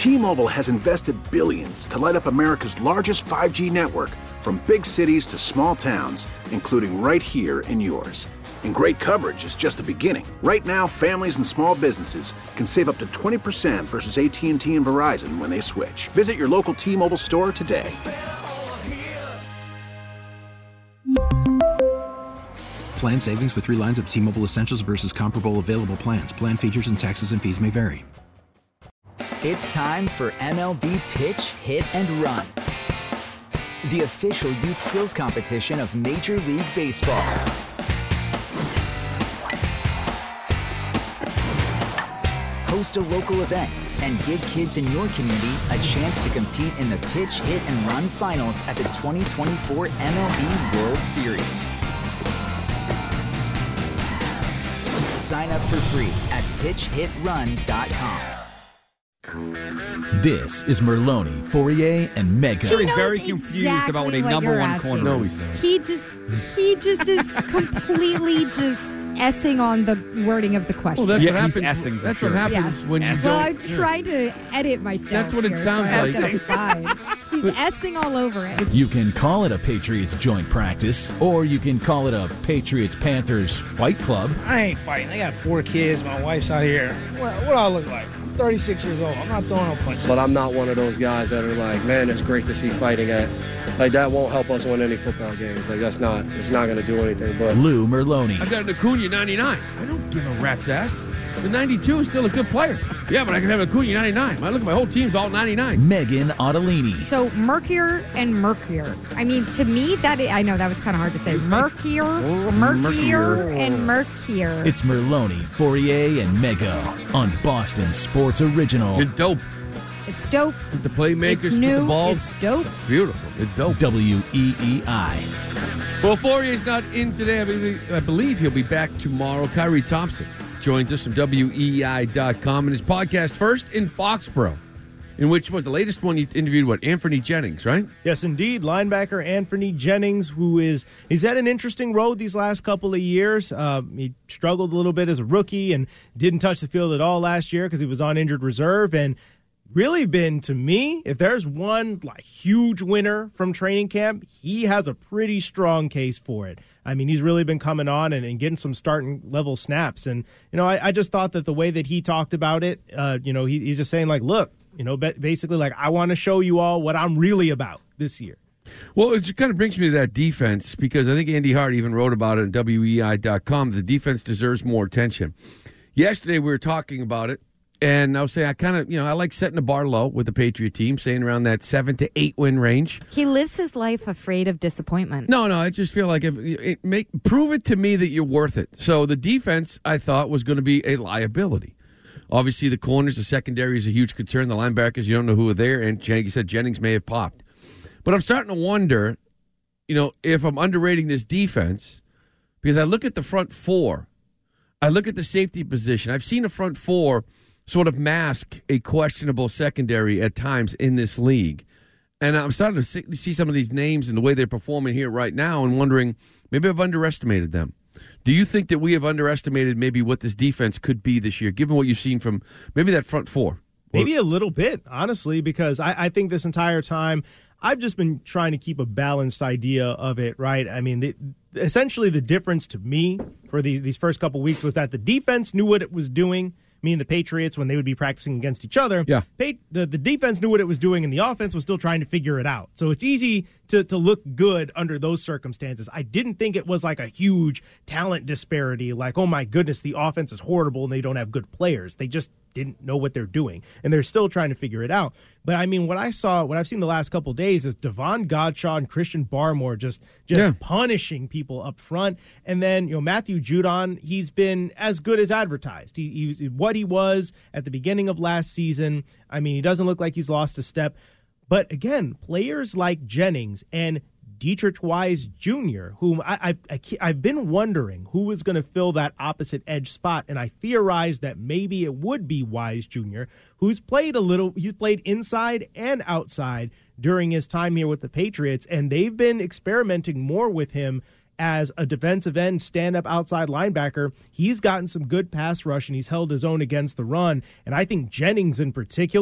T-Mobile has invested billions to light up America's largest 5G network, from big cities to small towns, including right here in yours. And great coverage is just the beginning. Right now, families and small businesses can save up to 20% versus AT&T and Verizon when they switch. Visit your local T-Mobile store today. Plan savings with 3 lines of T-Mobile Essentials versus comparable available plans. Plan features and taxes and fees may vary. It's time for MLB Pitch, Hit, and Run, the official youth skills competition of Major League Baseball. Host a local event and give kids in your community a chance to compete in the Pitch, Hit, and Run finals at the 2024 MLB World Series. Sign up for free at pitchhitrun.com. This is Merloni, Fourier, and Mega. He's very confused about what a number one corner is. He just is completely just essing on the wording of the question. Well, that's what happens. Essing, that's sure. what happens when you Well, I'm trying to edit myself. That's what it sounds so like. He's essing all over it. You can call it a Patriots joint practice, or you can call it a Patriots-Panthers fight club. I ain't fighting. I got 4 kids. My wife's out here. What do I look like? I'm 36 years old. I'm not throwing no punches. But I'm not one of those guys that are like, man, it's great to see fighting at. Like, that won't help us win any football games. Like, it's not going to do anything. But Lou Merloni. I've got an Acuna 99. I don't give a rat's ass. The 92 is still a good player. Yeah, but I can have an Acuna 99. I look at my whole team's all 99. Megan Ottolini. So Merkier and Merkier. I mean, to me, I know that was kind of hard to say. Merkier and Merkier. It's Merloni, Fourier, and Mega on Boston Sports Original. It's dope. It's dope. With the playmakers, It's new. with the balls. It's dope. It's beautiful. It's dope. WEEI. Well, Fourier's not in today. I believe he'll be back tomorrow. Kyrie Thompson joins us from WEEI.com and his podcast, First in Foxborough, in which was the latest one you interviewed, Anthony Jennings, right? Yes, indeed. Linebacker Anthony Jennings, he's had an interesting road these last couple of years. He struggled a little bit as a rookie and didn't touch the field at all last year because he was on injured reserve, and really been, to me, if there's one huge winner from training camp, he has a pretty strong case for it. I mean, he's really been coming on and getting some starting level snaps. And, I just thought that the way that he talked about it, he's just saying, look, basically, I want to show you all what I'm really about this year. Well, it kind of brings me to that defense, because I think Andy Hart even wrote about it on WEEI.com. The defense deserves more attention. Yesterday, we were talking about it. And I was saying, I like setting the bar low with the Patriot team, saying around that 7 to 8 win range. He lives his life afraid of disappointment. No, I just feel like prove it to me that you're worth it. So the defense, I thought, was going to be a liability. Obviously, the corners, the secondary is a huge concern. The linebackers, you don't know who are there, and you said Jennings may have popped. But I'm starting to wonder, if I'm underrating this defense, because I look at the front four, I look at the safety position. I've seen a front four sort of mask a questionable secondary at times in this league. And I'm starting to see some of these names and the way they're performing here right now and wondering, maybe I've underestimated them. Do you think that we have underestimated maybe what this defense could be this year, given what you've seen from maybe that front four? Maybe a little bit, honestly, because I think this entire time I've just been trying to keep a balanced idea of it, right? I mean, essentially the difference to me for these first couple weeks was that the defense knew what it was doing. Meaning the Patriots, when they would be practicing against each other, the defense knew what it was doing, and the offense was still trying to figure it out. So it's easy to look good under those circumstances. I didn't think it was a huge talent disparity, oh my goodness, the offense is horrible and they don't have good players. They just didn't know what they're doing, and they're still trying to figure it out. But I mean, what I've seen the last couple of days is Devon Godshaw and Christian Barmore just punishing people up front, and then Matthew Judon, he's been as good as advertised. He's what he was at the beginning of last season. I mean, he doesn't look like he's lost a step. But again, players like Jennings and Dietrich Wise Jr., whom I've been wondering who was going to fill that opposite edge spot, and I theorized that maybe it would be Wise Jr., who's played he's played inside and outside during his time here with the Patriots, and they've been experimenting more with him as a defensive end, stand-up outside linebacker. He's gotten some good pass rush, and he's held his own against the run, and I think Jennings in particular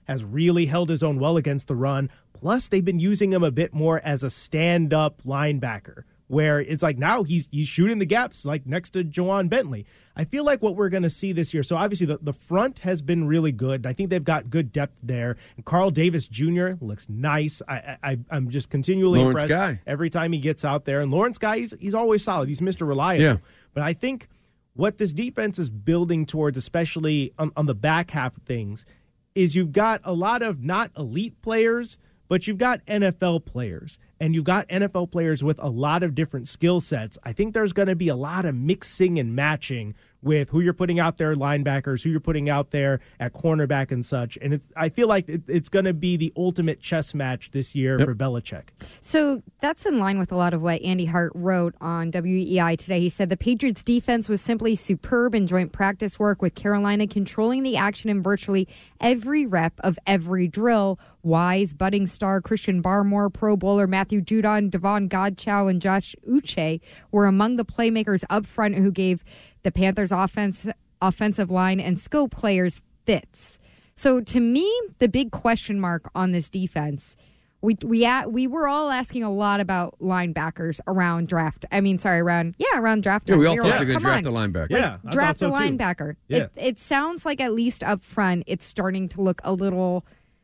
has really held his own well against the run. Plus, they've been using him a bit more as a stand-up linebacker, where it's like now he's shooting the gaps like next to Juwan Bentley. I feel like what we're going to see this year, so obviously the front has been really good. I think they've got good depth there. And Carl Davis Jr. looks nice. I'm just continually Lawrence impressed Guy. every time he gets out there. And Lawrence Guy, he's always solid. He's Mr. Reliable. Yeah. But I think what this defense is building towards, especially on the back half of things, is you've got a lot of not elite players, but you've got NFL players, and you've got NFL players with a lot of different skill sets. I think there's going to be a lot of mixing and matching with who you're putting out there, linebackers, who you're putting out there at cornerback and such. And I feel like it's going to be the ultimate chess match this year for Belichick. So that's in line with a lot of what Andy Hart wrote on WEI today. He said the Patriots' defense was simply superb in joint practice work, with Carolina controlling the action in virtually every rep of every drill. Wise, budding star Christian Barmore, Pro Bowler Matthew Judon, Devon Godchow, and Josh Uche were among the playmakers up front who gave the Panthers' offensive line and skill players fits. So to me, the big question mark on this defense, we were all asking a lot about linebackers around draft. Around draft time. Yeah, we all thought they were going to draft a linebacker. Yeah, draft a linebacker. Yeah. It sounds like at least up front, it's starting to look a little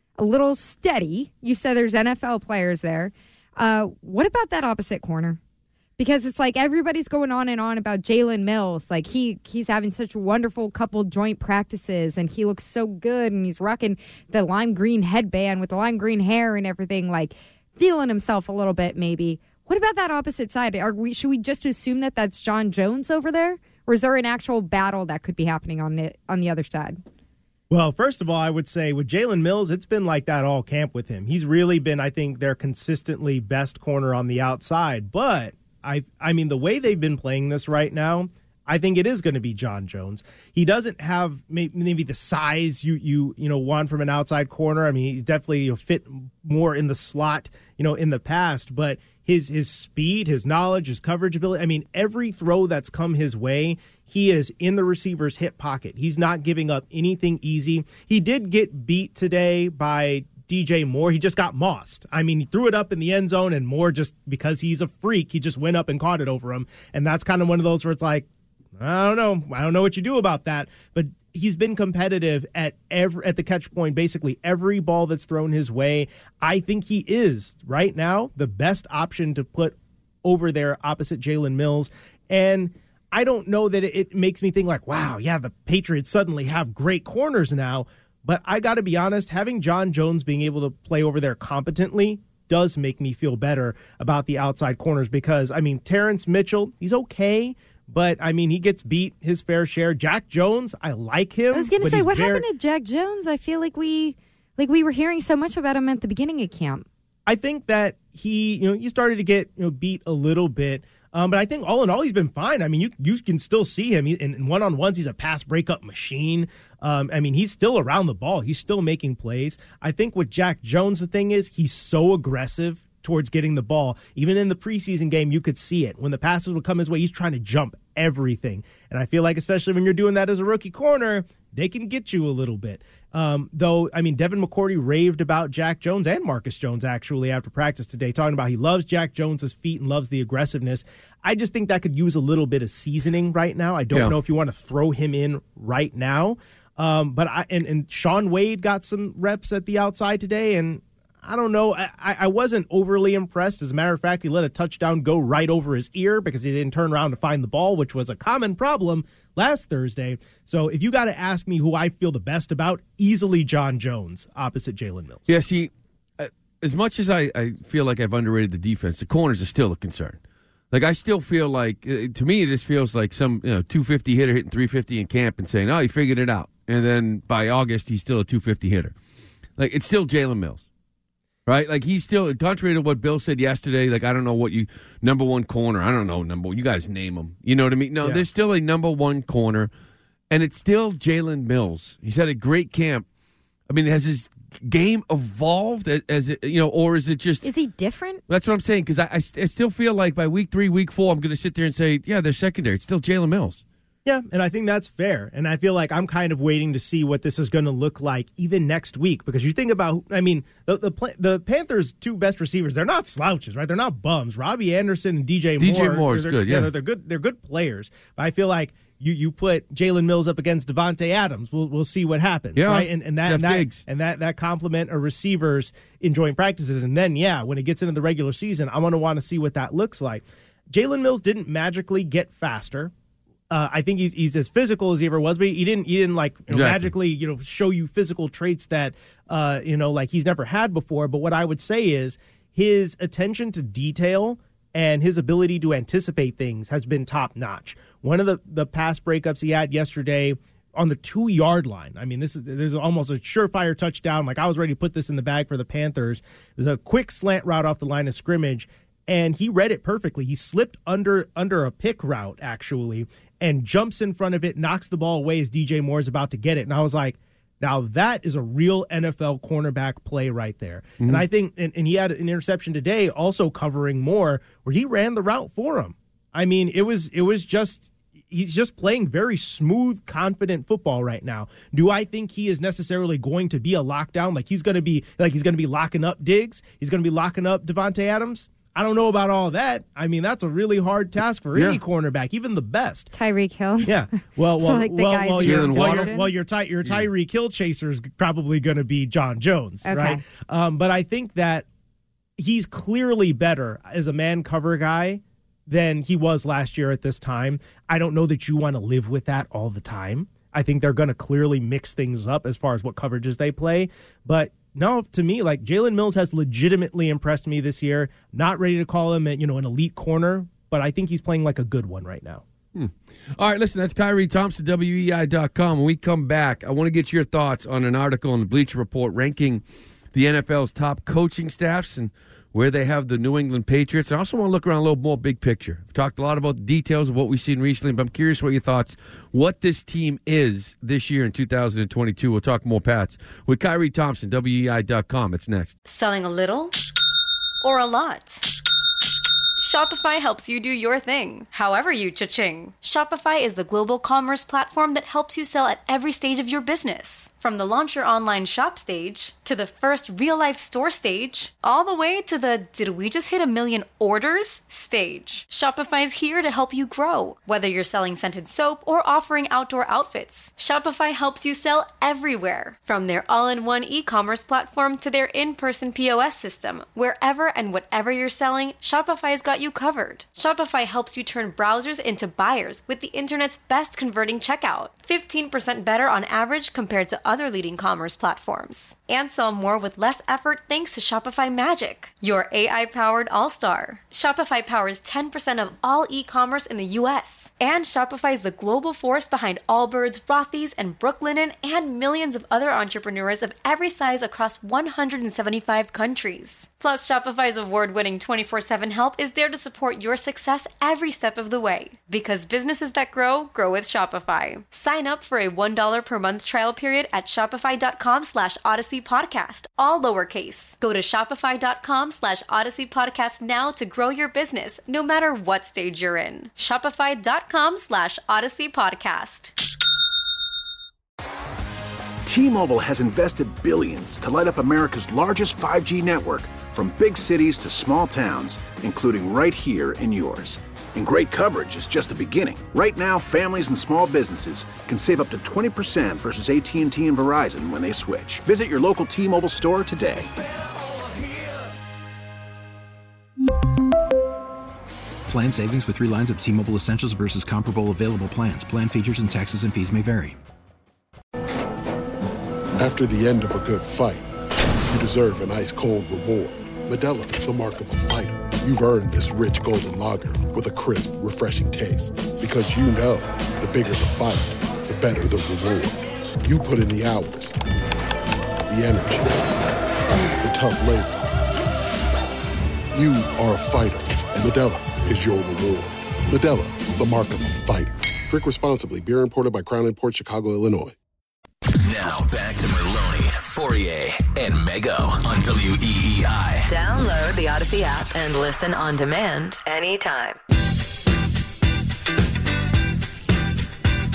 steady. You said there's NFL players there. What about that opposite corner? Because it's like everybody's going on and on about Jalen Mills. Like he's having such wonderful couple joint practices, and he looks so good, and he's rocking the lime green headband with the lime green hair and everything, like feeling himself a little bit maybe. What about that opposite side? Should we just assume that that's John Jones over there? Or is there an actual battle that could be happening on the other side? Well, first of all, I would say with Jalen Mills, it's been like that all camp with him. He's really been, I think, their consistently best corner on the outside. But I mean, the way they've been playing this right now, I think it is going to be John Jones. He doesn't have maybe the size you want from an outside corner. I mean, he's definitely fit more in the slot, in the past. But his speed, his knowledge, his coverage ability. I mean, every throw that's come his way, he is in the receiver's hip pocket. He's not giving up anything easy. He did get beat today by DJ Moore. He just got mossed. I mean, he threw it up in the end zone, and Moore, just because he's a freak, he just went up and caught it over him. And that's kind of one of those where it's like, I don't know what you do about that. But he's been competitive at the catch point, basically every ball that's thrown his way. I think he is right now the best option to put over there opposite Jalen Mills. And I don't know that it makes me think like, wow, yeah, the Patriots suddenly have great corners now. But I got to be honest, having John Jones being able to play over there competently does make me feel better about the outside corners, because, I mean, Terrence Mitchell, he's okay, but, I mean, he gets beat his fair share. Jack Jones, I like him. I was going to say, what happened to Jack Jones? I feel like we were hearing so much about him at the beginning of camp. I think that he started to get beat a little bit. But I think all in all, he's been fine. I mean, you can still see him in one-on-ones. He's a pass breakup machine. I mean, he's still around the ball. He's still making plays. I think with Jack Jones, the thing is he's so aggressive towards getting the ball. Even in the preseason game, you could see it. When the passes would come his way, he's trying to jump everything. And I feel like, especially when you're doing that as a rookie corner, they can get you a little bit. Though, I mean, Devin McCourty raved about Jack Jones and Marcus Jones, actually, after practice today, talking about he loves Jack Jones's feet and loves the aggressiveness. I just think that could use a little bit of seasoning right now. I don't know if you want to throw him in right now. But Sean Wade got some reps at the outside today, and I don't know. I wasn't overly impressed. As a matter of fact, he let a touchdown go right over his ear because he didn't turn around to find the ball, which was a common problem last Thursday. So if you got to ask me who I feel the best about, easily John Jones opposite Jalen Mills. Yeah, see, as much as I feel like I've underrated the defense, the corners are still a concern. Like, I still feel like, to me, it just feels like some 250 hitter hitting 350 in camp and saying, oh, he figured it out. And then by August, he's still a 250 hitter. Like, it's still Jalen Mills. Right? Like, he's still, contrary to what Bill said yesterday, like, I don't know what number one corner, I don't know, you guys name them. You know what I mean? No, There's still a number one corner, and it's still Jalen Mills. He's had a great camp. I mean, has his game evolved as it, or is it just... Is he different? That's what I'm saying, because I still feel like by week 3, week 4, I'm going to sit there and say, yeah, they're secondary. It's still Jalen Mills. Yeah, and I think that's fair. And I feel like I'm kind of waiting to see what this is going to look like even next week. Because you think about, I mean, the Panthers' two best receivers, they're not slouches, right? They're not bums. Robbie Anderson and DJ Moore. DJ Moore is good, yeah. They're good. They're good players. But I feel like you put Jalen Mills up against Devontae Adams. We'll see what happens, right? And that complement of receivers in joint practices. And then, when it gets into the regular season, I'm going to want to see what that looks like. Jalen Mills didn't magically get faster. I think he's as physical as he ever was, but he didn't magically show you physical traits that like he's never had before. But what I would say is his attention to detail and his ability to anticipate things has been top notch. One of the pass breakups he had yesterday on the 2-yard line. I mean, there's almost a surefire touchdown. Like, I was ready to put this in the bag for the Panthers. It was a quick slant route off the line of scrimmage, and he read it perfectly. He slipped under a pick route, actually, and jumps in front of it, knocks the ball away as DJ Moore is about to get it. And I was like, now that is a real NFL cornerback play right there. Mm-hmm. And I think, and he had an interception today also covering Moore where he ran the route for him. I mean, it was just, he's just playing very smooth, confident football right now. Do I think he is necessarily going to be a lockdown? Like he's going to be locking up Diggs? He's going to be locking up Devontae Adams? I don't know about all that. I mean, that's a really hard task for any cornerback, even the best. Tyreek Hill. Yeah. Well, your Tyreek Hill chaser is probably going to be John Jones, right? But I think that he's clearly better as a man cover guy than he was last year at this time. I don't know that you want to live with that all the time. I think they're going to clearly mix things up as far as what coverages they play. But no, to me, like Jalen Mills has legitimately impressed me this year. Not ready to call him, an elite corner, but I think he's playing like a good one right now. All right, listen, that's Kyrie Thompson, WEEI.com. When we come back, I want to get your thoughts on an article in the Bleacher Report ranking the NFL's top coaching staffs and where they have the New England Patriots. I also want to look around a little more big picture. We've talked a lot about the details of what we've seen recently, but I'm curious what your thoughts, what this team is this year in 2022. We'll talk more Pats with Kyrie Thompson, WEEI.com. It's next. Selling a little or a lot? Shopify helps you do your thing, however you cha-ching. Shopify is the global commerce platform that helps you sell at every stage of your business. From the launch your online shop stage, to the first real-life store stage, all the way to the did we just hit 1 million orders stage. Shopify's here to help you grow. Whether you're selling scented soap or offering outdoor outfits, Shopify helps you sell everywhere. From their all-in-one e-commerce platform to their in-person POS system, wherever and whatever you're selling, Shopify's got you covered. Shopify helps you turn browsers into buyers with the internet's best converting checkout. 15% better on average compared to other leading commerce platforms. And sell more with less effort thanks to Shopify Magic, your AI-powered all-star. Shopify powers 10% of all e-commerce in the U.S. And Shopify is the global force behind Allbirds, Rothy's, and Brooklinen, and millions of other entrepreneurs of every size across 175 countries. Plus, Shopify's award-winning 24/7 help is there to support your success every step of the way. Because businesses that grow, grow with Shopify. Sign up for a $1 per month trial period at shopify.com/Odyssey Podcast, all lowercase. Go to shopify.com/Odyssey Podcast now to grow your business, no matter what stage you're in. Shopify.com/Odyssey Podcast. T-Mobile has invested billions to light up America's largest 5G network, from big cities to small towns, including right here in yours. And great coverage is just the beginning. Right now, families and small businesses can save up to 20% versus AT&T and Verizon when they switch. Visit your local T-Mobile store today. Plan savings with 3 lines of T-Mobile Essentials versus comparable available plans. Plan features and taxes and fees may vary. After the end of a good fight, you deserve an ice-cold reward. Modelo is the mark of a fighter. You've earned this rich golden lager with a crisp, refreshing taste. Because you know, the bigger the fight, the better the reward. You put in the hours, the energy, the tough labor. You are a fighter, and Modelo is your reward. Modelo, the mark of a fighter. Drink responsibly. Beer imported by Crown Imports, Chicago, Illinois. Now back to Merlone, Fourier, and Mego on WEEI. Download the Odyssey app and listen on demand anytime.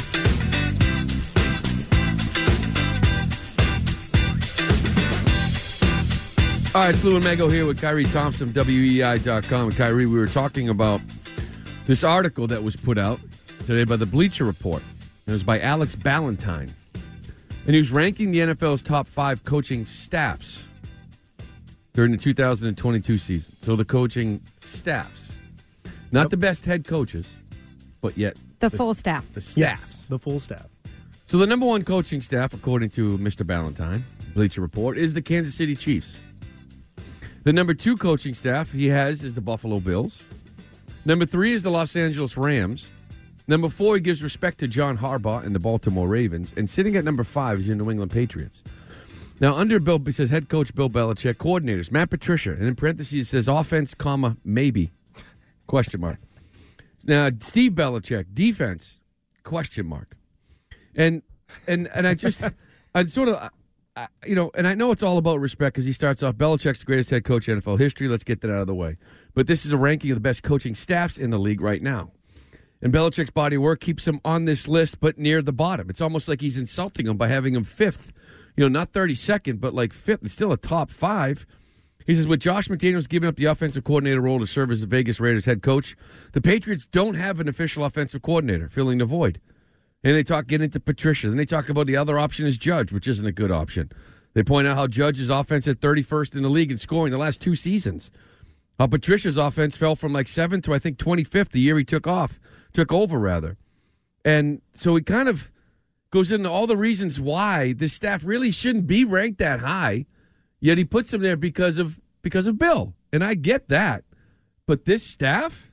All right, it's Lou and Mego here with Kyrie Thompson, WEEI.com. And Kyrie, we were talking about this article that was put out today by the Bleacher Report. It was by Alex Ballantyne. And he was ranking the NFL's top 5 coaching staffs during the 2022 season. So the coaching staffs. Not the best head coaches, but yet the full staff. The staff. Yes, the full staff. So the number one coaching staff, according to Mr. Ballantyne, Bleacher Report, is the Kansas City Chiefs. The number 2 coaching staff he has is the Buffalo Bills. Number 3 is the Los Angeles Rams. Number 4, he gives respect to John Harbaugh and the Baltimore Ravens. And sitting at number 5 is your New England Patriots. Now, under Bill, it says head coach Bill Belichick, coordinators, Matt Patricia. And in parentheses, it says offense, comma, maybe, question mark. Now, Steve Belichick, defense, question mark. And I just, I sort of, and I know it's all about respect because he starts off, Belichick's the greatest head coach in NFL history. Let's get that out of the way. But this is a ranking of the best coaching staffs in the league right now. And Belichick's body of work keeps him on this list, but near the bottom. It's almost like he's insulting him by having him 5th. Not 32nd, but like 5th. It's still a top 5. He says, with Josh McDaniels giving up the offensive coordinator role to serve as the Vegas Raiders head coach, the Patriots don't have an official offensive coordinator, filling the void. And they get into Patricia. Then they talk about the other option is Judge, which isn't a good option. They point out how Judge's offense at 31st in the league in scoring the last 2 seasons. How Patricia's offense fell from like 7th to, I think, 25th the year he took over. And so he kind of goes into all the reasons why this staff really shouldn't be ranked that high, yet he puts them there because of Bill. And I get that. But this staff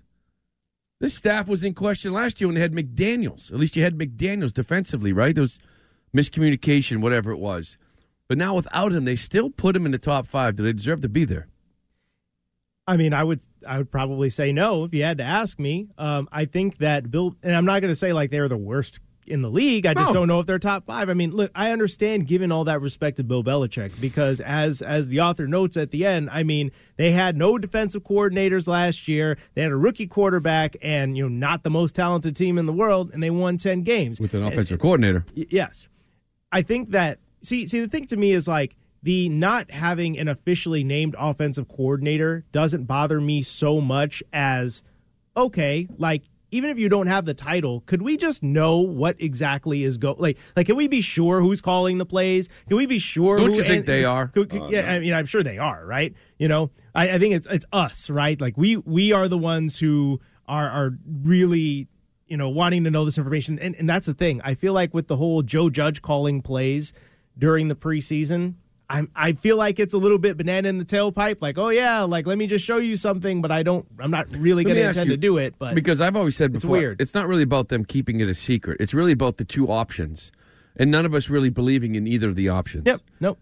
was in question last year when they had McDaniels. At least you had McDaniels defensively, right? There was miscommunication, whatever it was. But now without him, they still put him in the top 5. Do they deserve to be there? I mean, I would probably say no if you had to ask me. I think that Bill, and I'm not going to say like they're the worst in the league. I just don't know if they're top 5. I mean, look, I understand giving all that respect to Bill Belichick because as the author notes at the end, I mean, they had no defensive coordinators last year. They had a rookie quarterback and, not the most talented team in the world, and they won 10 games. With an offensive coordinator. Yes. I think that, see, the thing to me is like, the not having an officially named offensive coordinator doesn't bother me so much as, okay, like, even if you don't have the title, could we just know what exactly is like can we be sure who's calling the plays? Can we be sure? Don't you think they are? Yeah, I mean, I'm sure they are, right? I think it's us, right? Like we are the ones who are really, wanting to know this information. And that's the thing. I feel like with the whole Joe Judge calling plays during the preseason, I feel like it's a little bit banana in the tailpipe. Like, oh yeah, like let me just show you something, but I'm not really going to intend to do it. But because I've always said before, it's not really about them keeping it a secret. It's really about the 2 options, and none of us really believing in either of the options. Yep. Nope.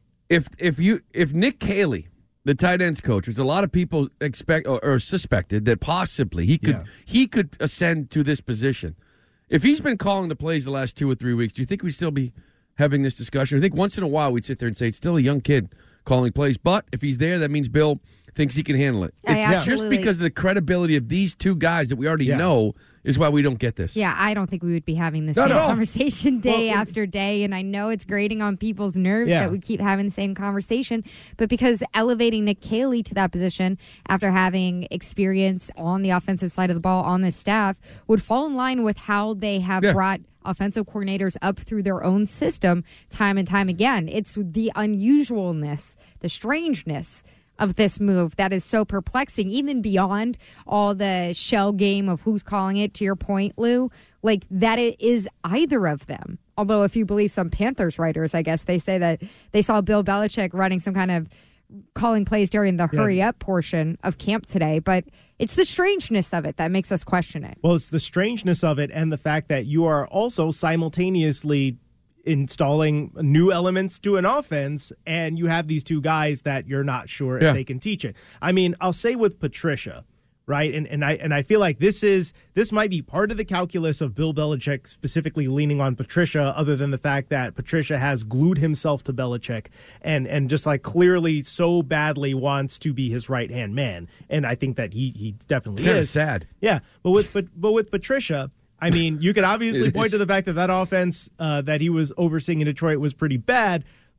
If Nick Caley, the tight ends coach, which a lot of people expect or suspected that possibly he could ascend to this position. If he's been calling the plays the last 2 or 3 weeks, do you think we'd still be having this discussion? I think once in a while we'd sit there and say it's still a young kid calling plays, but if he's there, that means Bill thinks he can handle it. It's just because of the credibility of these 2 guys that we already know is why we don't get this. Yeah, I don't think we would be having the same conversation day after day, and I know it's grating on people's nerves that we keep having the same conversation, but because elevating Nick Caley to that position after having experience on the offensive side of the ball on this staff would fall in line with how they have brought offensive coordinators up through their own system time and time again. It's the unusualness, the strangeness of this move that is so perplexing, even beyond all the shell game of who's calling it, to your point, Lou, like that it is either of them. Although if you believe some Panthers writers, I guess they say that they saw Bill Belichick running some kind of calling plays during the hurry-up portion of camp today, but it's the strangeness of it that makes us question it. Well, it's the strangeness of it and the fact that you are also simultaneously installing new elements to an offense, and you have these 2 guys that you're not sure if they can teach it. I mean, I'll say with Patricia, right? And I feel like this might be part of the calculus of Bill Belichick specifically leaning on Patricia, other than the fact that Patricia has glued himself to Belichick and just like clearly so badly wants to be his right-hand man. And I think that he definitely is. It's kind of sad. Yeah, but with Patricia, I mean, you could obviously point to the fact that offense that he was overseeing in Detroit was pretty bad,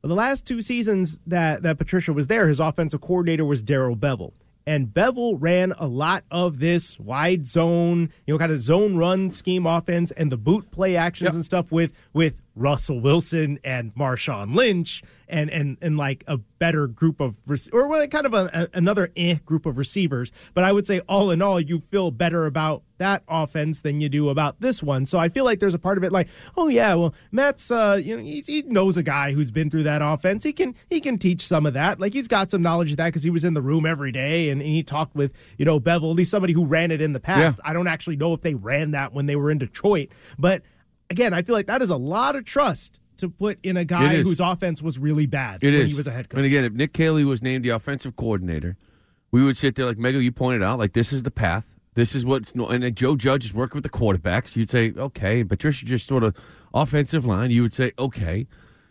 Well, the last 2 seasons that Patricia was there, his offensive coordinator was Darrell Bevell. And Bevell ran a lot of this wide zone, kind of zone run scheme offense and the boot play actions and stuff with Russell Wilson and Marshawn Lynch and like a better group of or kind of another group of receivers. But I would say all in all, you feel better about that offense than you do about this one. So I feel like there's a part of it like, oh yeah, well Matt's he knows a guy who's been through that offense. He can teach some of that. Like he's got some knowledge of that because he was in the room every day and he talked with Bevell, at least somebody who ran it in the past. Yeah. I don't actually know if they ran that when they were in Detroit, but again, I feel like that is a lot of trust to put in a guy whose offense was really bad when he was a head coach. And again, if Nick Caley was named the offensive coordinator, we would sit there like, Mego, you pointed out, like this is the path. This is what's – and then Joe Judge is working with the quarterbacks. You'd say, okay. Patricia just sort of offensive line. You would say, okay.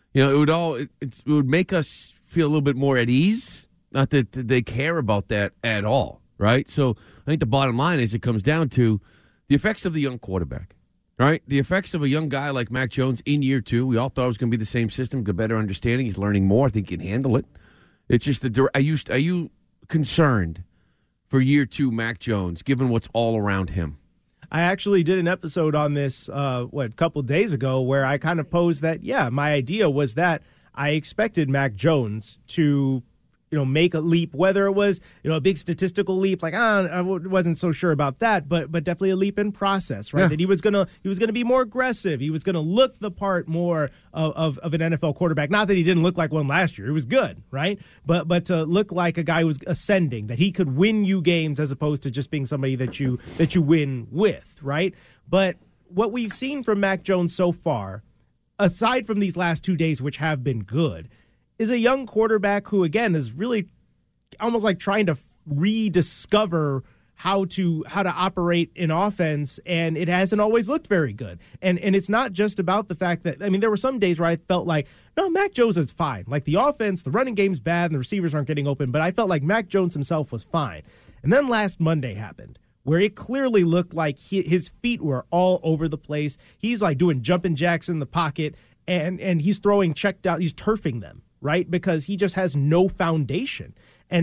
It would make us feel a little bit more at ease. Not that they care about that at all, right? So I think the bottom line is it comes down to the effects of the young quarterback. Right, the effects of a young guy like Mac Jones in year 2. We all thought it was going to be the same system, get better understanding. He's learning more. I think he can handle it. It's just are you concerned for year 2 Mac Jones, given what's all around him? I actually did an episode on this a couple days ago where I kind of posed that, my idea was that I expected Mac Jones to make a leap, whether it was, a big statistical leap, like, I wasn't so sure about that, but definitely a leap in process, right? Yeah. That he was gonna be more aggressive. He was gonna look the part more of an NFL quarterback. Not that he didn't look like one last year. It was good, right? But to look like a guy who was ascending, that he could win you games as opposed to just being somebody that you win with, right? But what we've seen from Mac Jones so far, aside from these last 2 days, which have been good, is a young quarterback who, again, is really almost like trying to rediscover how to operate in offense, and it hasn't always looked very good. And it's not just about the fact that, there were some days where I felt like, no, Mac Jones is fine. Like the offense, the running game's bad, and the receivers aren't getting open, but I felt like Mac Jones himself was fine. And then last Monday happened, where it clearly looked like his feet were all over the place. He's like doing jumping jacks in the pocket, and he's throwing check down, he's turfing them. Right, because he just has no foundation,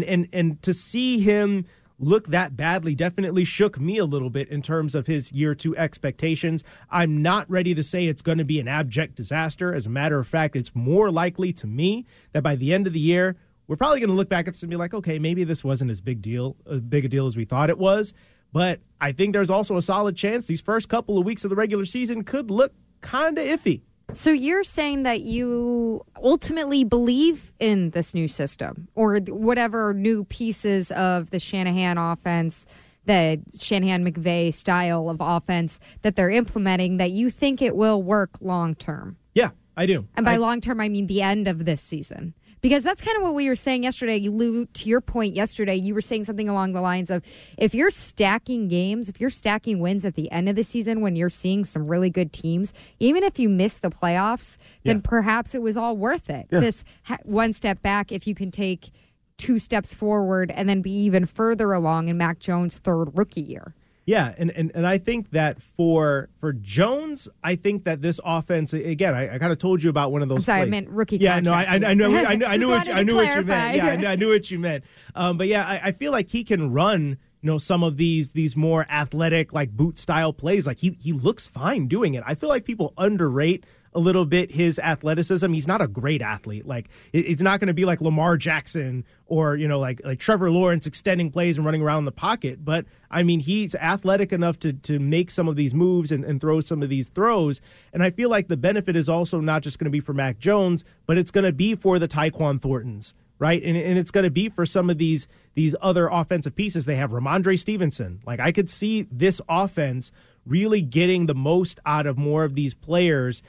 and to see him look that badly definitely shook me a little bit in terms of his year 2 expectations. I'm not ready to say it's going to be an abject disaster. As a matter of fact, it's more likely to me that by the end of the year, we're probably going to look back at this and be like, okay, maybe this wasn't as big a deal as we thought it was. But I think there's also a solid chance these first couple of weeks of the regular season could look kind of iffy. So you're saying that you ultimately believe in this new system or whatever new pieces of the Shanahan offense, the Shanahan-McVay style of offense that they're implementing, that you think it will work long-term? Yeah, I do. And by long-term, I mean the end of this season. Because that's kind of what we were saying yesterday. Lou, to your point yesterday, you were saying something along the lines of if you're stacking games, if you're stacking wins at the end of the season when you're seeing some really good teams, even if you miss the playoffs, then perhaps it was all worth it. Yeah. This one step back, if you can take 2 steps forward and then be even further along in Mac Jones' 3rd rookie year. Yeah, and I think that for Jones, I think that this offense, again, I kind of told you about one of those. I'm sorry, plays. I meant rookie. Yeah, contract. I knew what you meant. Yeah, I knew what you meant. But yeah, I feel like he can run, some of these more athletic, like boot style plays. Like he looks fine doing it. I feel like people underrate a little bit his athleticism. He's not a great athlete. Like it's not going to be like Lamar Jackson or like Trevor Lawrence extending plays and running around the pocket. But I mean, he's athletic enough to make some of these moves and throw some of these throws. And I feel like the benefit is also not just going to be for Mac Jones, but it's going to be for the Tyquan Thorntons. Right. And it's going to be for some of these other offensive pieces. They have Ramondre Stevenson. Like I could see this offense really getting the most out of more of these players.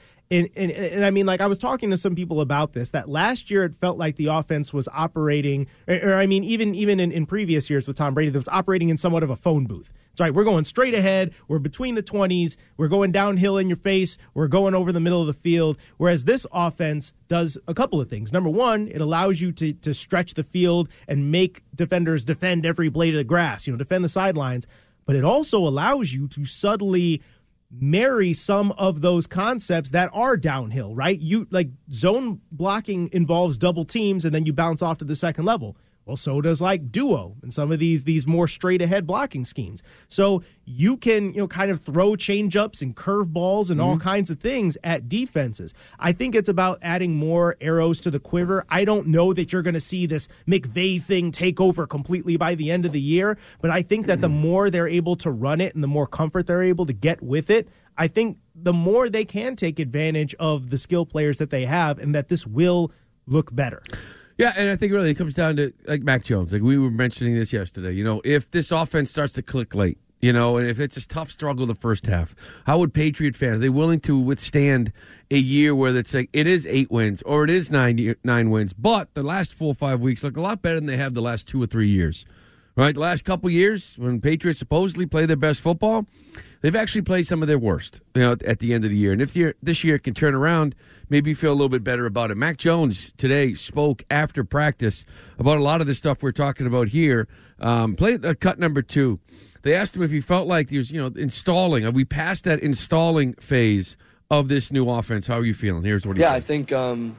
And I mean, like I was talking to some people about this, that last year it felt like the offense was operating, or I mean, even in previous years with Tom Brady, that was operating in somewhat of a phone booth. It's right. We're going straight ahead. We're between the 20s. We're going downhill in your face. We're going over the middle of the field. Whereas this offense does a couple of things. Number one, it allows you to stretch the field and make defenders defend every blade of the grass, defend the sidelines. But it also allows you to subtly marry some of those concepts that are downhill, right? You like zone blocking involves double teams and then you bounce off to the second level. Well, so does like duo and some of these more straight ahead blocking schemes. So you can, kind of throw change-ups and curveballs and all kinds of things at defenses. I think it's about adding more arrows to the quiver. I don't know that you're going to see this McVay thing take over completely by the end of the year, but I think that the more they're able to run it and the more comfort they're able to get with it, I think the more they can take advantage of the skill players that they have and that this will look better. Yeah, and I think really it comes down to like Mac Jones. Like we were mentioning this yesterday. If this offense starts to click late, and if it's a tough struggle the first half, how would Patriot fans, are they willing to withstand a year where it's like it is 8 wins or it is 9 wins, but the last 4 or 5 weeks look a lot better than they have the last 2 or 3 years. Right? The last couple years when Patriots supposedly play their best football, they've actually played some of their worst, at the end of the year. And if this year can turn around, maybe you feel a little bit better about it. Mac Jones today spoke after practice about a lot of the stuff we're talking about here. Played cut number 2. They asked him if he felt like he was, installing. Are we past that installing phase of this new offense? How are you feeling? Here's what he said. I think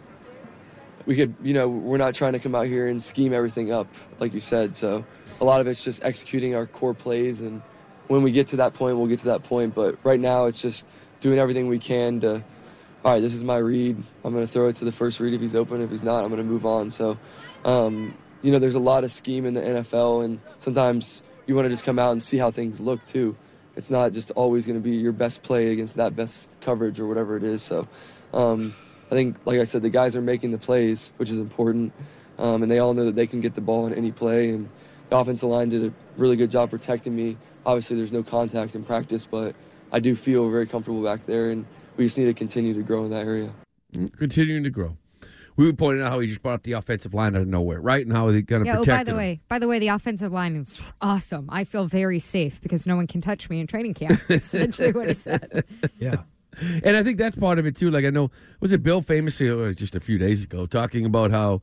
we could, we're not trying to come out here and scheme everything up, like you said. So a lot of it's just executing our core plays, and when we get to that point, we'll get to that point. But right now, it's just doing everything we can to, all right, this is my read. I'm going to throw it to the first read if he's open. If he's not, I'm going to move on. So, there's a lot of scheme in the NFL, and sometimes you want to just come out and see how things look, too. It's not just always going to be your best play against that best coverage or whatever it is. So I think, like I said, the guys are making the plays, which is important, and they all know that they can get the ball on any play, and the offensive line did a really good job protecting me. Obviously, there's no contact in practice, but I do feel very comfortable back there, and we just need to continue to grow in that area. Continuing to grow. We were pointing out how he just brought up the offensive line out of nowhere, right? And how they're going to protect him. By the way, the offensive line is awesome. I feel very safe because no one can touch me in training camp. That's essentially what he said. Yeah. And I think that's part of it, too. Like, I know, was it Bill famously just a few days ago talking about how,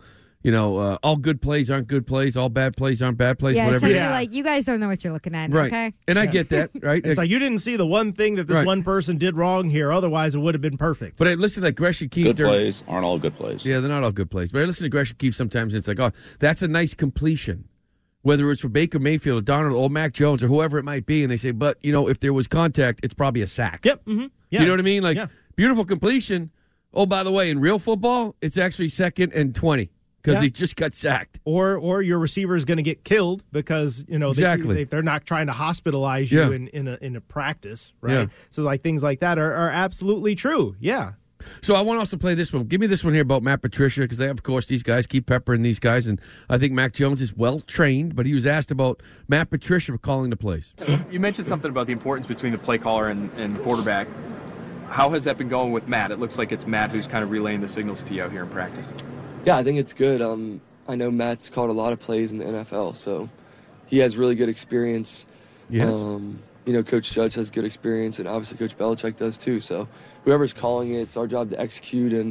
all good plays aren't good plays, all bad plays aren't bad plays, whatever. Essentially, like, you guys don't know what you're looking at, right. Okay? And I get that, right? It's like you didn't see the one thing that this one person did wrong here, otherwise it would have been perfect. But I listen to Gresham Keefe. Good plays aren't all good plays. Yeah, they're not all good plays. But I listen to Gresham Keefe sometimes, and it's like, oh, that's a nice completion. Whether it's for Baker Mayfield or Donald or Mac Jones or whoever it might be, and they say, but, if there was contact, it's probably a sack. Yep. Mm-hmm. Yeah. You know what I mean? Like, beautiful completion. Oh, by the way, in real football, it's actually 2nd and 20. Because he just got sacked. Or your receiver is going to get killed because, exactly. they're not trying to hospitalize you in a practice, right? Yeah. So, like, things like that are absolutely true. Yeah. So I want to also play this one. Give me this one here about Matt Patricia, because they, of course, these guys keep peppering these guys, and I think Mac Jones is well-trained, but he was asked about Matt Patricia calling the plays. You mentioned something about the importance between the play caller and the quarterback. How has that been going with Matt? It looks like it's Matt who's kind of relaying the signals to you out here in practice. Yeah, I think it's good. I know Matt's called a lot of plays in the NFL, so he has really good experience. Yes. Coach Judge has good experience, and obviously Coach Belichick does too. So whoever's calling it, it's our job to execute. And,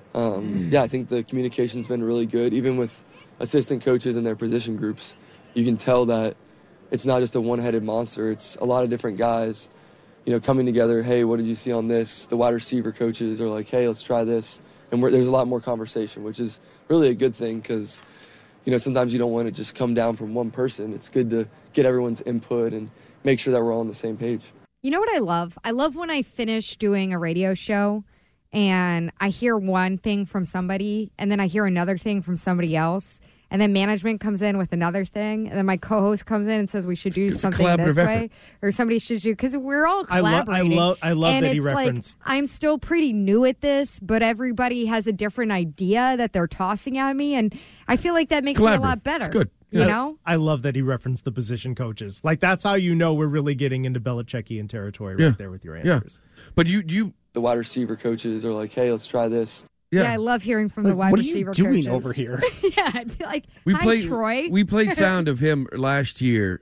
I think the communication's been really good. Even with assistant coaches and their position groups, you can tell that it's not just a one-headed monster. It's a lot of different guys, coming together. Hey, what did you see on this? The wide receiver coaches are like, hey, let's try this. And there's a lot more conversation, which is really a good thing because, sometimes you don't want to just come down from one person. It's good to get everyone's input and make sure that we're all on the same page. You know what I love? I love when I finish doing a radio show and I hear one thing from somebody and then I hear another thing from somebody else. And then management comes in with another thing. And then my co-host comes in and says we should do something this way. Or somebody should do, because we're all collaborating. I love and that he referenced. Like, I'm still pretty new at this, but everybody has a different idea that they're tossing at me. And I feel like that makes me a lot better. It's good. You know? I love that he referenced the position coaches. Like, that's how you know we're really getting into Belichickian territory right there with your answers. Yeah. But you the wide receiver coaches are like, hey, let's try this. Yeah, I love hearing from the wide receiver coaches. What are you doing over here? Yeah, I'd be like, hi, Troy. We played sound of him last year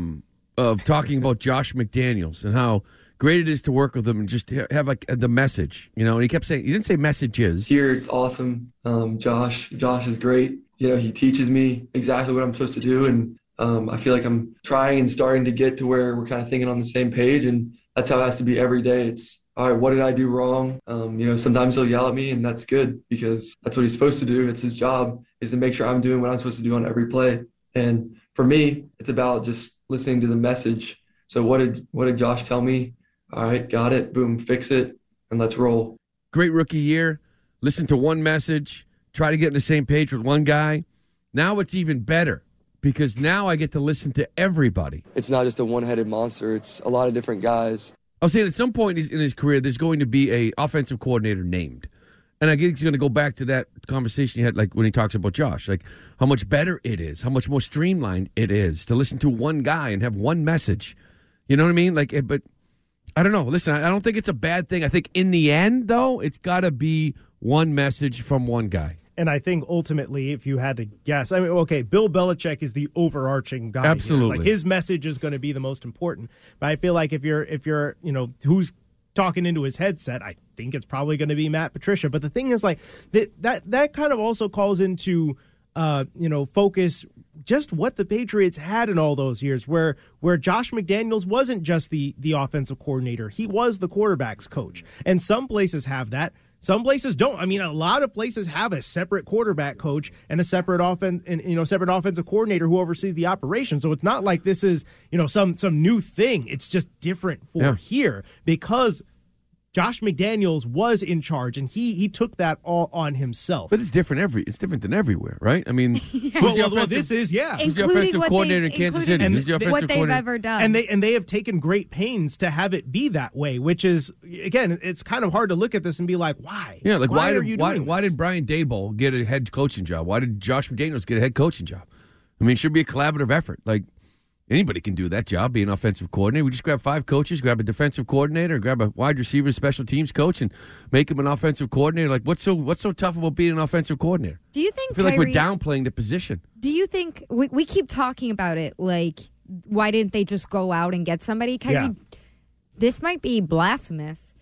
of talking about Josh McDaniels and how great it is to work with him and just have like the message, and he kept saying, he didn't say messages. Here, it's awesome. Josh is great. He teaches me exactly what I'm supposed to do, and I feel like I'm trying and starting to get to where we're kind of thinking on the same page, and that's how it has to be every day. It's, all right, what did I do wrong? Sometimes he'll yell at me, and that's good because that's what he's supposed to do. It's his job is to make sure I'm doing what I'm supposed to do on every play. And for me, it's about just listening to the message. So what did Josh tell me? All right, got it. Boom, fix it, and let's roll. Great rookie year. Listen to one message. Try to get on the same page with one guy. Now it's even better because now I get to listen to everybody. It's not just a one-headed monster. It's a lot of different guys. I was saying at some point in his career, there's going to be a offensive coordinator named. And I guess he's going to go back to that conversation he had, like when he talks about Josh, like how much better it is, how much more streamlined it is to listen to one guy and have one message. You know what I mean? But I don't know. Listen, I don't think it's a bad thing. I think in the end, though, it's got to be one message from one guy. And I think ultimately, if you had to guess, I mean, okay, Bill Belichick is the overarching guy. Absolutely. Here. Like his message is going to be the most important. But I feel like if you're, who's talking into his headset, I think it's probably going to be Matt Patricia. But the thing is, like that kind of also calls into, focus just what the Patriots had in all those years, where Josh McDaniels wasn't just the offensive coordinator; he was the quarterback's coach. And some places have that. Some places don't. I mean, a lot of places have a separate quarterback coach and a separate separate offensive coordinator who oversees the operation. So it's not like this is, some new thing. It's just different for here because Josh McDaniels was in charge and he took that all on himself. But it's different than everywhere, right? I mean, this is who's the offensive coordinator in Kansas City? And who's the offensive what they've coordinator? ever done. And they have taken great pains to have it be that way, which is, again, it's kind of hard to look at this and be like, why? Yeah, like why why did Brian Daboll get a head coaching job? Why did Josh McDaniels get a head coaching job? I mean, it should be a collaborative effort. Like, anybody can do that job, be an offensive coordinator. We just grab 5 coaches, grab a defensive coordinator, grab a wide receiver, special teams coach, and make him an offensive coordinator. Like, what's so tough about being an offensive coordinator? Do you think, I feel like we're downplaying the position. Do you think, we keep talking about it, like, why didn't they just go out and get somebody? This might be blasphemous.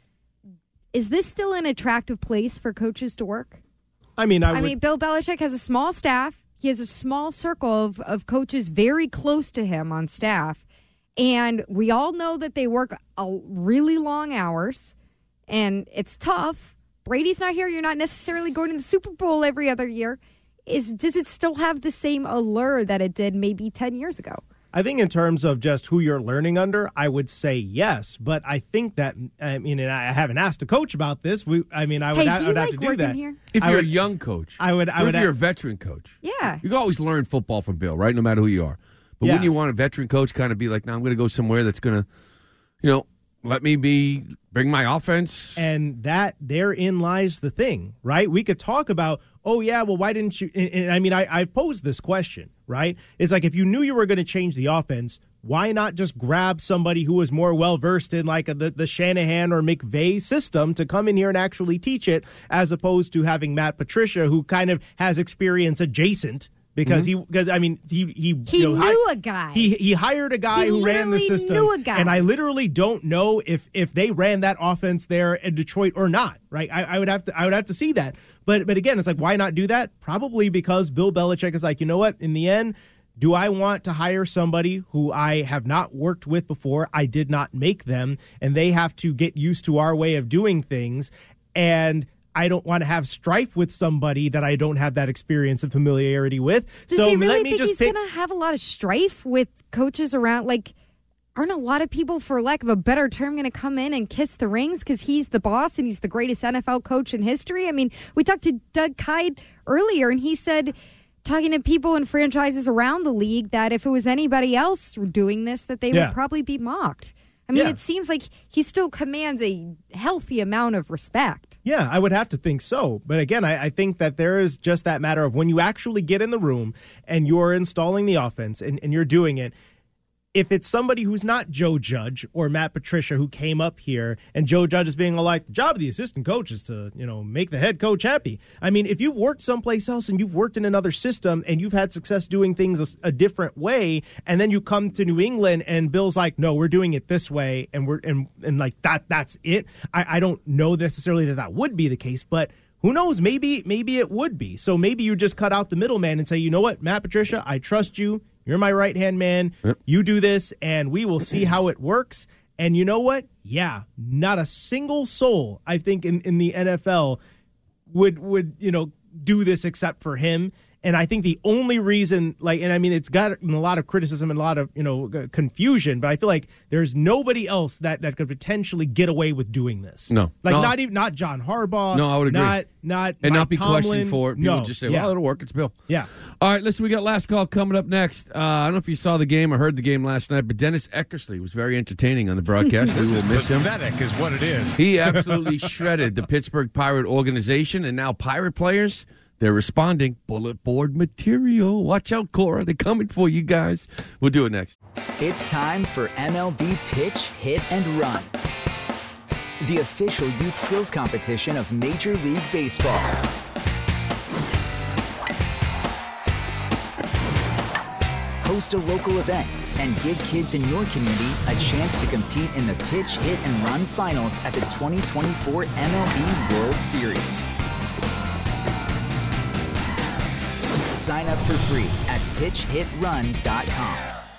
Is this still an attractive place for coaches to work? I mean, Bill Belichick has a small staff. He has a small circle of coaches very close to him on staff. And we all know that they work really long hours. And it's tough. Brady's not here. You're not necessarily going to the Super Bowl every other year. Does it still have the same allure that it did maybe 10 years ago? I think in terms of just who you're learning under, I would say yes. But I think that, and I haven't asked a coach about this. I would have to do that. Here? If you're a young coach, if you're a veteran coach, yeah, you can always learn football from Bill, right? No matter who you are. But when you want a veteran coach, kind of be like, no, I'm going to go somewhere that's going to, let me bring my offense. And therein lies the thing, right? We could talk about, why didn't you? And I mean, I posed this question, right? It's like, if you knew you were going to change the offense, why not just grab somebody who was more well-versed in like the Shanahan or McVay system to come in here and actually teach it, as opposed to having Matt Patricia, who kind of has experience adjacent. Because he knew a guy. He hired a guy who ran the system. Knew a guy. And I literally don't know if they ran that offense there in Detroit or not. Right? I would have to see that. But again, it's like, why not do that? Probably because Bill Belichick is like, you know what? In the end, do I want to hire somebody who I have not worked with before? I did not make them, and they have to get used to our way of doing things. And I don't want to have strife with somebody that I don't have that experience and familiarity with. Does he really think he's going to have a lot of strife with coaches around? Like, aren't a lot of people, for lack of a better term, going to come in and kiss the rings because he's the boss and he's the greatest NFL coach in history? I mean, we talked to Doug Kyed earlier, and he said, talking to people in franchises around the league, that if it was anybody else doing this, that they would probably be mocked. I mean, it seems like he still commands a healthy amount of respect. Yeah, I would have to think so. But again, I think that there is just that matter of when you actually get in the room and you're installing the offense and you're doing it, if it's somebody who's not Joe Judge or Matt Patricia who came up here, and Joe Judge is being like, the job of the assistant coach is to, make the head coach happy. I mean, if you've worked someplace else and you've worked in another system and you've had success doing things a different way, and then you come to New England and Bill's like, no, we're doing it this way, and like that's it. I don't know necessarily that would be the case, but who knows? Maybe it would be. So maybe you just cut out the middleman and say, you know what, Matt Patricia, I trust you. You're my right-hand man. Yep. You do this, and we will see how it works. And you know what? Yeah, not a single soul, I think, in the NFL would do this except for him. And I think the only reason, and I mean, it's gotten a lot of criticism and a lot of, confusion, but I feel like there's nobody else that could potentially get away with doing this. No. Not John Harbaugh. No, I would agree. Not and Mike not be Tomlin. questioned for it. People would just say, well, it'll work. It's Bill. Yeah. All right, listen, we got last call coming up next. I don't know if you saw the game or heard the game last night, but Dennis Eckersley was very entertaining on the broadcast. We will miss him. Pathetic is what it is. He absolutely shredded the Pittsburgh Pirate organization, and now Pirate players, they're responding. Bullet board material. Watch out, Cora. They're coming for you guys. We'll do it next. It's time for MLB Pitch, Hit, and Run, the official youth skills competition of Major League Baseball. Host a local event and give kids in your community a chance to compete in the Pitch, Hit, and Run finals at the 2024 MLB World Series. Sign up for free at pitchhitrun.com.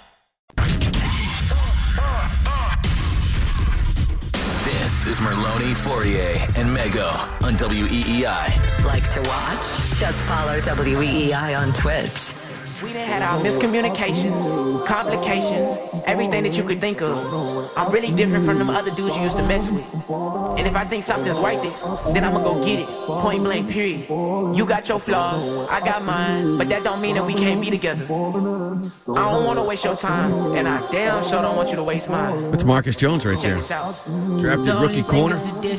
This is Merlone, Fourier, and Mego on WEEI. Like to watch? Just follow WEEI on Twitch. We done had our miscommunications, complications, everything that you could think of. I'm really different from them other dudes you used to mess with. And if I think something's worth it, then I'ma go get it. Point blank, period. You got your flaws, I got mine, but that don't mean that we can't be together. I don't want to waste your time, and I damn sure don't want you to waste mine. That's Marcus Jones right there. Drafted rookie corner.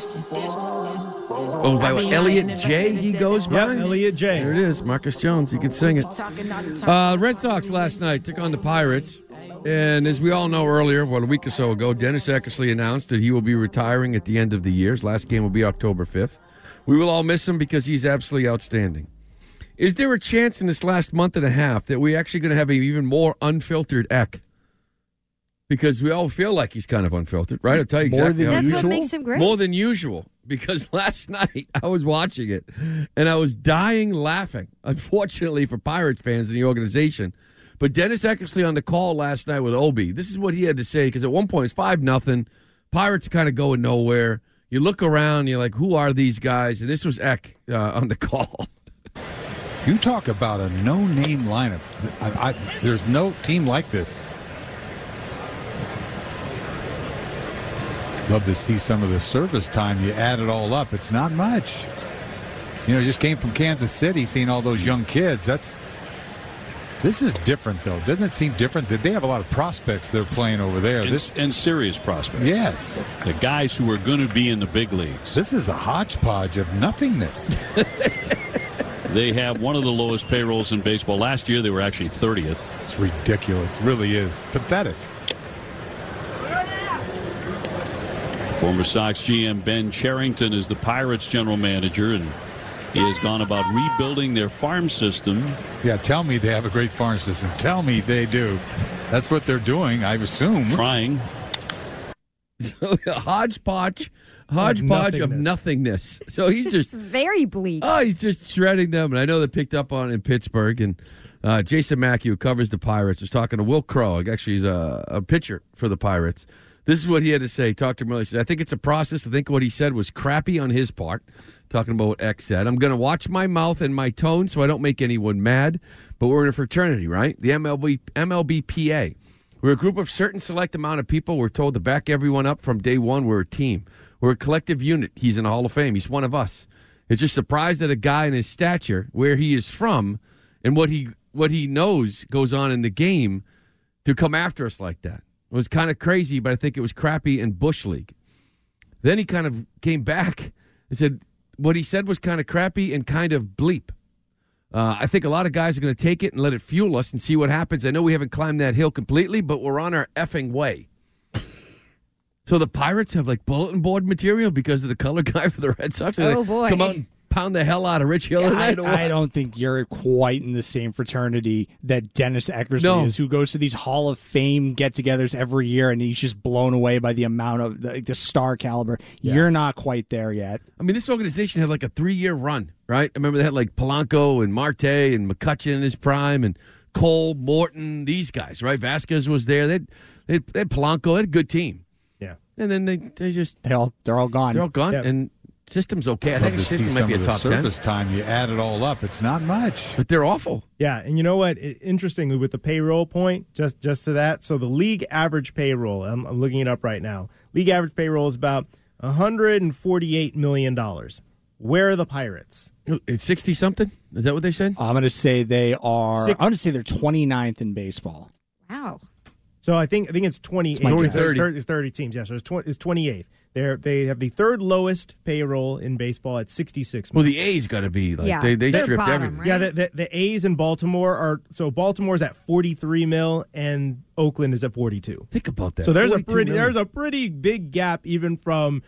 Oh, by what? Elliot J. He goes by? Yeah, Elliot J. There it is. Marcus Jones. You can sing it. Red Sox last night took on the Pirates. And as we all know earlier, a week or so ago, Dennis Eckersley announced that he will be retiring at the end of the year. His last game will be October 5th. We will all miss him because he's absolutely outstanding. Is there a chance in this last month and a half that we're actually going to have an even more unfiltered Eck? Because we all feel like he's kind of unfiltered, right? I'll tell you exactly. That's what makes him great. More than usual. Because last night I was watching it, and I was dying laughing, unfortunately for Pirates fans in the organization. But Dennis Eckersley on the call last night with Obi, this is what he had to say, because at one point it's 5-0. Pirates are kind of going nowhere. You look around, you're like, who are these guys? And this was Eck on the call. You talk about a no-name lineup. There's no team like this. Love to see some of the service time. You add it all up. It's not much. Just came from Kansas City, seeing all those young kids. This is different, though. Doesn't it seem different? They have a lot of prospects they're playing over there. And serious prospects. Yes. The guys who are going to be in the big leagues. This is a hodgepodge of nothingness. They have one of the lowest payrolls in baseball. Last year, they were actually 30th. It's ridiculous. It really is. Pathetic. Former Sox GM Ben Cherington is the Pirates general manager, and he has gone about rebuilding their farm system. Yeah, tell me they have a great farm system. Tell me they do. That's what they're doing, I assume. Trying. So, hodgepodge of nothingness. So he's just very bleak. Oh, he's just shredding them. And I know they picked up on it in Pittsburgh. And Jason Mackey, who covers the Pirates, was talking to Will Crow. Actually, he's a pitcher for the Pirates. This is what he had to say. Talk to him earlier. He said, I think it's a process. I think what he said was crappy on his part. Talking about what X said. I'm going to watch my mouth and my tone so I don't make anyone mad. But we're in a fraternity, right? The MLBPA. We're a group of certain select amount of people. We're told to back everyone up from day one. We're a team. We're a collective unit. He's in the Hall of Fame. He's one of us. It's just surprised that a guy in his stature, where he is from, and what he knows goes on in the game to come after us like that. It was kind of crazy, but I think it was crappy in Bush League. Then he kind of came back and said what he said was kind of crappy and kind of bleep. I think a lot of guys are going to take it and let it fuel us and see what happens. I know we haven't climbed that hill completely, but we're on our effing way. So the Pirates have like bulletin board material because of the color guy for the Red Sox? Oh, boy. Come out and pound the hell out of Rich Hill tonight? I don't think you're quite in the same fraternity that Dennis Eckersley is, who goes to these Hall of Fame get-togethers every year, and he's just blown away by the amount of the star caliber. Yeah. You're not quite there yet. I mean, this organization had like a 3-year run, right? I remember they had like Polanco and Marte and McCutcheon in his prime and Cole, Morton, these guys, right? Vasquez was there. They had Polanco. They had a good team. Yeah. and then they're all gone. They're all gone, Yep. and system's okay. I think the to see system might some be a of the top 10. service time. You add it all up, it's not much. But they're awful. Yeah, and you know what? Interestingly, with the payroll point, just to that, so the league average payroll, I'm looking it up right now. League average payroll is about $148 million. Where are the Pirates? It's 60-something? Is that what they said? I'm going to say they are. I'm going to say they're 29th in baseball. Wow. So I think it's 28. It's 30. It's 30 teams. Yeah, so it's 28th. They have the third lowest payroll in baseball at $66 million. Well, the A's got to be like they they're stripped bottom, everything. right? Yeah, the A's in Baltimore are Baltimore's at $43 million and Oakland is at $42. Think about that. So there's $42 a pretty big gap even from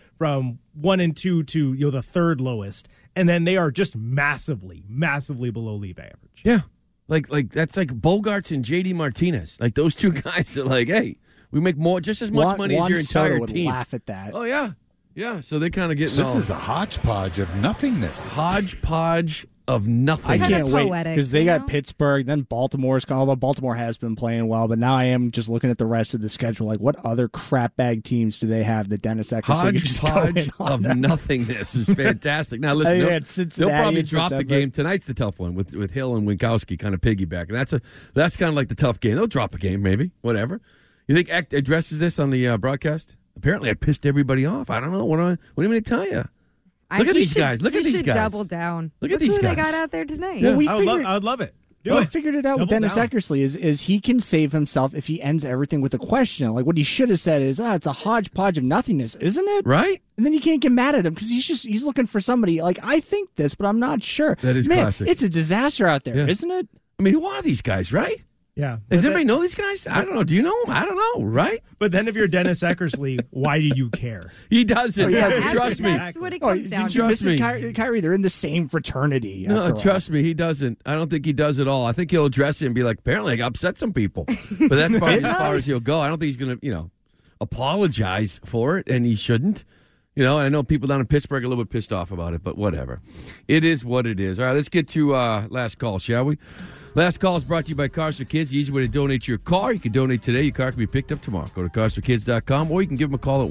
1 and 2 to the third lowest, and then they are just massively below league average. Yeah, like that's like Bogarts and JD Martinez. Like those two guys are like, hey, we make just as much money as your entire would team. Laugh at that. Oh yeah. So they kind of get This is a hodgepodge of nothingness. Hodgepodge of nothing. I can't wait poetic, because they you got know? Pittsburgh, then Baltimore's. Although Baltimore has been playing well, but now I am just looking at the rest of the schedule. Like, what other crapbag teams do they have that Dennis Eckersley could just go Hodgepodge in on of them? nothingness is fantastic. Now listen, They had Cincinnati they'll probably in drop the September. game tonight's the tough one with Hill and Winkowski kind of piggyback, and that's kind of like the tough game. They'll drop a game, maybe whatever. You think Eck addresses this on the broadcast? Apparently, I pissed everybody off. I don't know. What do you want me to tell you? Look at these guys. Look at these guys. Double down. Look at these who guys. they got out there tonight. Yeah, we I would love it. We figured it out with Dennis Eckersley is he can save himself if he ends everything with a question. Like what he should have said is, it's a hodgepodge of nothingness, isn't it? Right? And then you can't get mad at him because he's looking for somebody like, I think this, but I'm not sure. That is classic. It's a disaster out there, isn't it? I mean, who are these guys, right? Yeah. Does everybody know these guys? I don't know. Do you know them? I don't know, right? But then if you're Dennis Eckersley, why do you care? He doesn't. Trust me. That's what it comes down Did to. you miss Trust it, me. Kyrie? They're in the same fraternity. No, after all. trust me, he doesn't. I don't think he does at all. I think he'll address it and be like, apparently I upset some people. But that's probably as far as he'll go. I don't think he's going to, apologize for it, and he shouldn't. I know people down in Pittsburgh are a little bit pissed off about it, but whatever. It is what it is. All right, let's get to last call, shall we? Last call is brought to you by Cars for Kids, the easy way to donate your car. You can donate today. Your car can be picked up tomorrow. Go to carsforkids.com, or you can give them a call at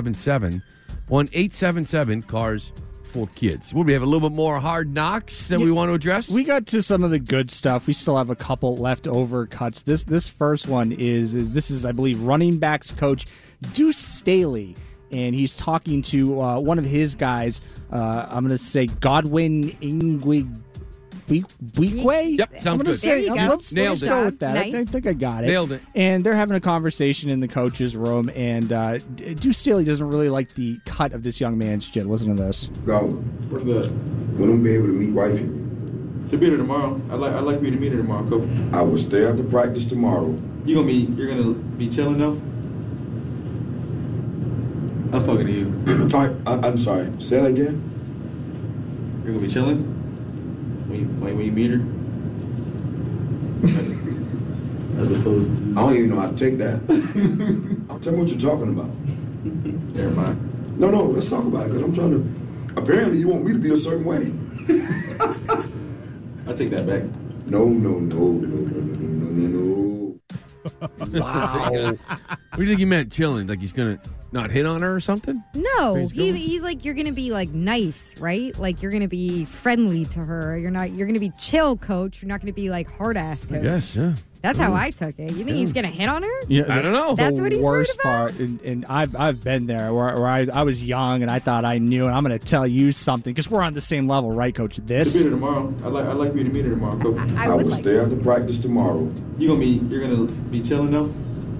1-877-1-877-CARS-4-KIDS. We have a little bit more hard knocks that we want to address. We got to some of the good stuff. We still have a couple leftover cuts. This first one is I believe, running backs coach Deuce Staley. And he's talking to one of his guys. I'm going to say Godwin Ingwe. Yep, sounds good. Let's Nailed go it. with that. Nice. I think I got it. Nailed it. And they're having a conversation in the coach's room, and Deuce Staley doesn't really like the cut of this young man's jib. Listen to this. Godwin, We're good. when I'm be able to meet wifey, She'll be there tomorrow. I'd like for you to meet her tomorrow, Coach. I will stay after practice tomorrow. You're gonna be chilling though? I was talking to you. I'm sorry. Say that again. You're gonna be chilling when you meet her. As opposed to. I don't even know how to take that. Tell me what you're talking about. Never mind. No, let's talk about it because I'm trying to. Apparently, you want me to be a certain way. I take that back. No. Wow. What do you think he meant, chilling? Like he's going to not hit on her or something? No, Where he's going? he's like, you're gonna be like nice, right? Like you're gonna be friendly to her. You're gonna be chill, coach. You're not gonna be like hard ass coach. I guess, yeah. That's how I took it. You think he's gonna hit on her? Yeah, I don't know. That's what he's worried worst about? part, and I've been there where I was young and I thought I knew, and I'm going to tell you something because we're on the same level, right, Coach? She'll be This. there tomorrow. I'd like for you to meet her tomorrow, Coach. I will stay after practice tomorrow. You're gonna be chilling though?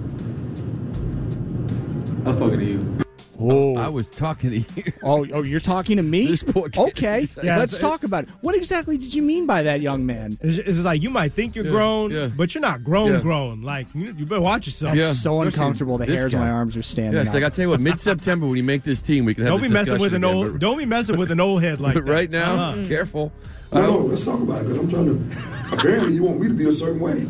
I was talking to you. Oh, I was talking to you. Oh, you're talking to me? This poor kid. Okay, Yeah, let's talk about it. What exactly did you mean by that, young man? It's like you might think you're grown, yeah. but you're not grown. Yeah. Like you better watch yourself. That's Yeah, so especially uncomfortable. The this hairs on guy. my arms are standing Yeah, it's up. like, I'll tell you what, mid-September when you make this team, we can have Don't this be messing with discussion an again, old. Don't be messing with an old head like but that. right now, careful. No, let's talk about it because I'm trying to. Apparently, you want me to be a certain way.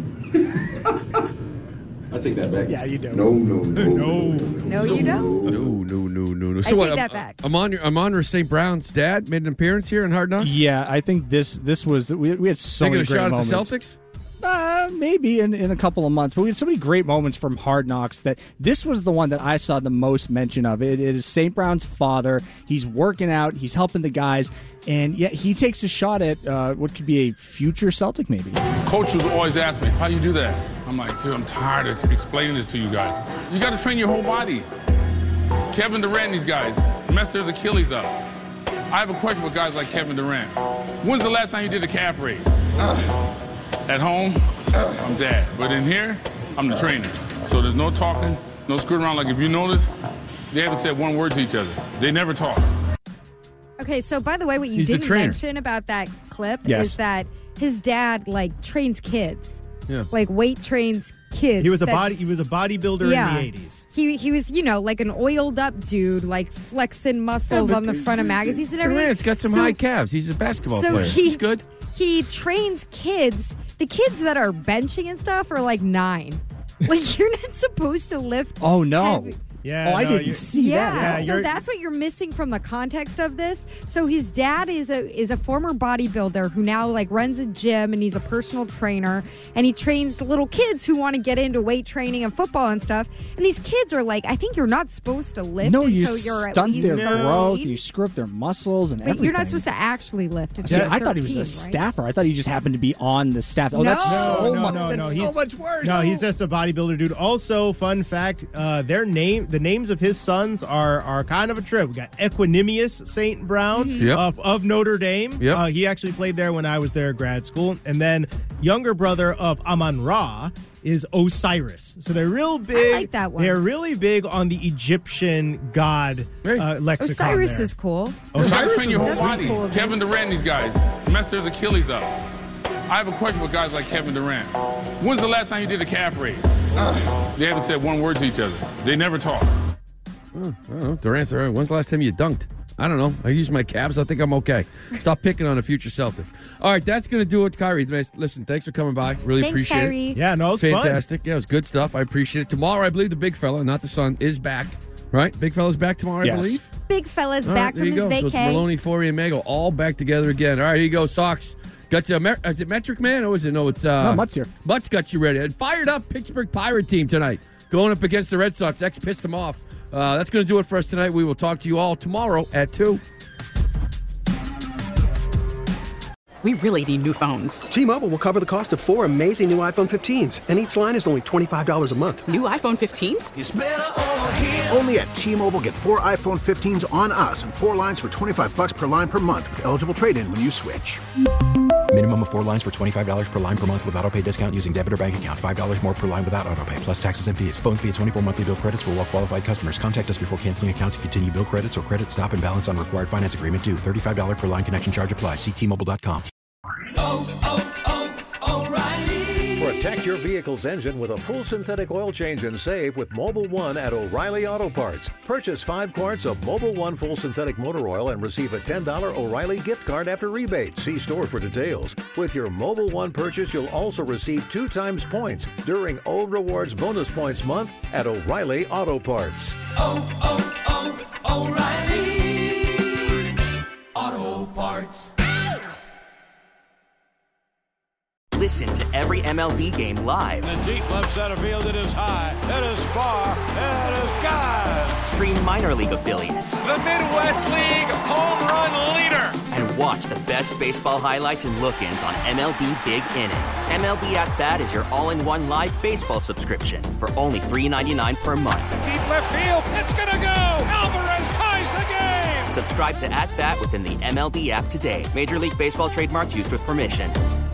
I take that back. Yeah, you do. No. No, you don't. No. So I what? take that back. Amon St. Brown's dad made an appearance here in Hard Knocks. Yeah, I think this was we had so Taking many a great shot moments. at the Celtics. Maybe in a couple of months. But we had so many great moments from Hard Knocks that this was the one that I saw the most mention of. It is St. Brown's father. He's working out. He's helping the guys. And yet he takes a shot at what could be a future Celtic, maybe. Coaches always ask me, how you do that? I'm like, dude, I'm tired of explaining this to you guys. You got to train your whole body. Kevin Durant, these guys, messed their Achilles up. I have a question for guys like Kevin Durant. When's the last time you did a calf raise? At home, I'm dad. But in here, I'm the trainer. So there's no talking, no screwing around. Like if you notice, they haven't said one word to each other. They never talk. Okay, so by the way, what you He's the didn't trainer. mention about that clip Yes. is that his dad trains kids. Yeah. Weight trains kids. He was a bodybuilder in the 80s. He was, like an oiled up dude, flexing muscles on the front of magazines and everything. Durant's got some high calves. He's a basketball player. He's good. He trains kids. The kids that are benching and stuff are 9. You're not supposed to lift. Oh, no. heavy. Yeah, I didn't see that. So that's what you're missing from the context of this. So his dad is a former bodybuilder who now runs a gym, and he's a personal trainer, and he trains little kids who want to get into weight training and football and stuff. And these kids are I think you're not supposed to lift No, until you you're at stunt least their 13. growth, you screw up their muscles and everything. You're not supposed to actually lift until See, you're I thought he was 13, a right? staffer. I thought he just happened to be on the staff. Oh, that's so much worse. No, he's just a bodybuilder dude. Also, fun fact, the names of his sons are kind of a trip. We got Equanimous St. Brown of Notre Dame. Yep. He actually played there when I was there at grad school. And then younger brother of Amun-Ra is Osiris. So they're real big. I like that one. They're really big on the Egyptian god lexicon. Osiris there. is cool. Osiris train your is whole awesome. body. Kevin Durant, these guys, messed their Achilles up. I have a question for guys like Kevin Durant. When's the last time you did a calf raise? They haven't said one word to each other. They never talk. I don't know. Durant's all right. When's the last time you dunked? I don't know. I use my calves. I think I'm okay. Stop picking on a future Celtic. All right, that's going to do it, Kyrie. Listen, thanks for coming by. Really Thanks, appreciate Kyrie. it. Yeah, no, it's fun. Fantastic. Yeah, it was good stuff. I appreciate it. Tomorrow, I believe the big fella, not the son, is back. Right? Big fella's back tomorrow, I believe. Big fella's All back right, from there his you go. So it's vacay. Maloney, Forey, and Mago all back together again. All right, here you go, Sox. Got you. Is it Metric Man or is it? No, it's Mutt's here. Mutt's got you ready. And fired up Pittsburgh Pirate team tonight, going up against the Red Sox. X pissed them off. That's going to do it for us tonight. We will talk to you all tomorrow at 2. We really need new phones. T-Mobile will cover the cost of 4 amazing new iPhone 15s, and each line is only $25 a month. New iPhone 15s? It's better over here. Only at T-Mobile, get 4 iPhone 15s on us and 4 lines for $25 per line per month with eligible trade-in when you switch. Minimum of 4 lines for $25 per line per month with autopay discount using debit or bank account. $5 more per line without autopay, plus taxes and fees. Phone fee at 24 monthly bill credits for well-qualified customers. Contact us before canceling account to continue bill credits or credit stop and balance on required finance agreement due. $35 per line connection charge applies. See T-Mobile.com. Protect your vehicle's engine with a full synthetic oil change and save with Mobil 1 at O'Reilly Auto Parts. Purchase 5 quarts of Mobil 1 full synthetic motor oil and receive a $10 O'Reilly gift card after rebate. See store for details. With your Mobil 1 purchase, you'll also receive 2 times points during O Rewards Bonus Points Month at O'Reilly Auto Parts. O'Reilly Auto Parts. Listen to every MLB game live. In the deep left center field, it is high, it is far, it is gone. Stream minor league affiliates. The Midwest League home run leader. And watch the best baseball highlights and look-ins on MLB Big Inning. MLB At Bat is your all-in-one live baseball subscription for only $3.99 per month. Deep left field, it's gonna go. Alvarez ties the game. Subscribe to At Bat within the MLB app today. Major League Baseball trademarks used with permission.